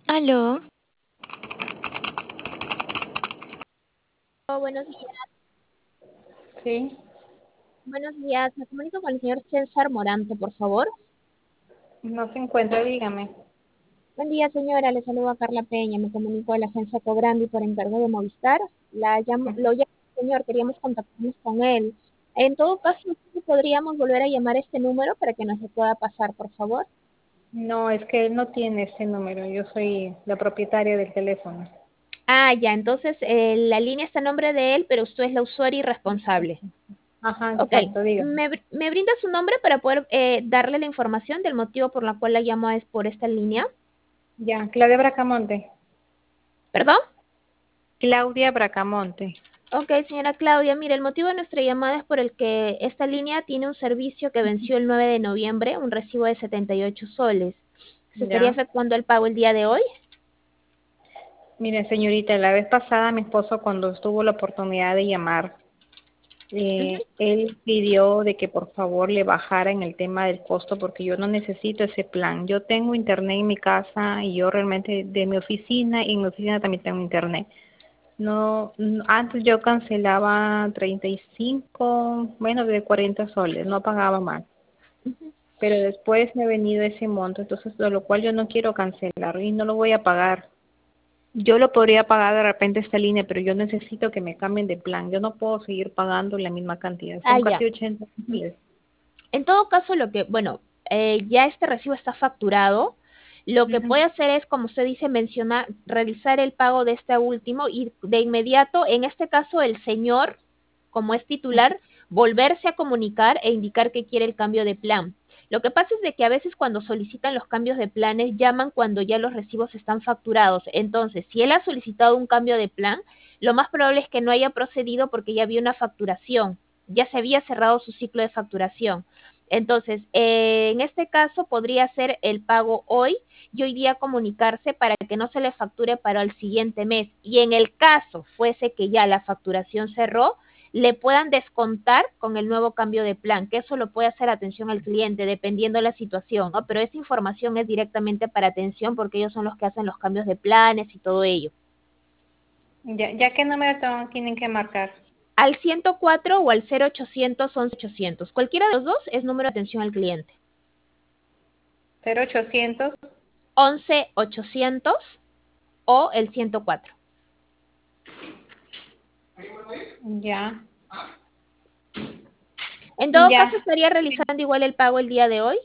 Aló, Oh, buenos días, sí, buenos días. Me comunico con el señor César Morante, por favor. no se encuentra, dígame. Buen día, señora. Le saludo a Carla Peña. Me comunico de la agencia Cobrandi por encargo de Movistar. Lo llamo, señor. Queríamos contactarnos con él. En todo caso, ¿sí podríamos volver a llamar a este número para que nos se pueda pasar, por favor? No, es que él no tiene ese número, yo soy la propietaria del teléfono. Ah, ya. Entonces, la línea está a nombre de él, pero usted es la usuaria y responsable. Ajá, Ok. exacto, dígame. ¿Me brinda su nombre para poder darle la información del motivo por la cual la llamo es por esta línea? Ya, Claudia Bracamonte. ¿Perdón? Claudia Bracamonte. Ok, señora Claudia, mire, el motivo de nuestra llamada es por el que esta línea tiene un servicio que venció el 9 de noviembre, un recibo de 78 soles. ¿Se estaría Ya. efectuando el pago el día de hoy? Mire, señorita, la vez pasada mi esposo cuando tuvo la oportunidad de llamar, Ujú, él pidió de que por favor le bajara en el tema del costo porque yo no necesito ese plan. Yo tengo internet en mi casa y yo realmente de mi oficina y en mi oficina también tengo internet. No, antes yo cancelaba 35, menos de 40 soles, no pagaba más. ujú. Pero después me ha venido ese monto, entonces de lo cual yo no quiero cancelar y no lo voy a pagar. Yo lo podría pagar de repente esta línea, pero yo necesito que me cambien de plan. Yo no puedo seguir pagando la misma cantidad, Ah, son ya. casi 80 soles. En todo caso, bueno, ya este recibo está facturado. Lo que Ujú. puede hacer es, como usted dice, mencionar, realizar el pago de este último y de inmediato, en este caso, el señor, como es titular, volverse a comunicar e indicar que quiere el cambio de plan. Lo que pasa es de que a veces cuando solicitan los cambios de planes, llaman cuando ya los recibos están facturados. Entonces, si él ha solicitado un cambio de plan, lo más probable es que no haya procedido porque ya había una facturación, ya se había cerrado su ciclo de facturación. Entonces, en este caso podría ser el pago hoy y hoy día comunicarse para que no se le facture para el siguiente mes. Y en el caso fuese que ya la facturación cerró, le puedan descontar con el nuevo cambio de plan, que eso lo puede hacer atención al cliente dependiendo de la situación, ¿no? Pero esa información es directamente para atención porque ellos son los que hacen los cambios de planes y todo ello. Ya, ya qué número tienen que marcar. Al 104 o al 0800 11 800. Cualquiera de los dos es número de atención al cliente. 0800, 11 800 o el 104. ya, En todo ya, caso, estaría realizando igual el pago el día de hoy.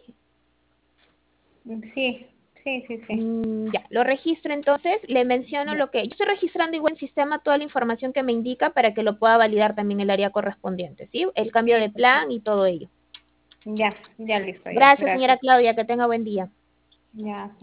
sí, sí, sí, sí. Ya, lo registro entonces, le menciono Ya, lo que yo estoy registrando igual en sistema toda la información que me indica para que lo pueda validar también el área correspondiente, ¿sí? El cambio de sí, pues, plan y todo ello. ya, ya listo, ya, Gracias, señora gracias. Claudia, que tenga buen día. Ya.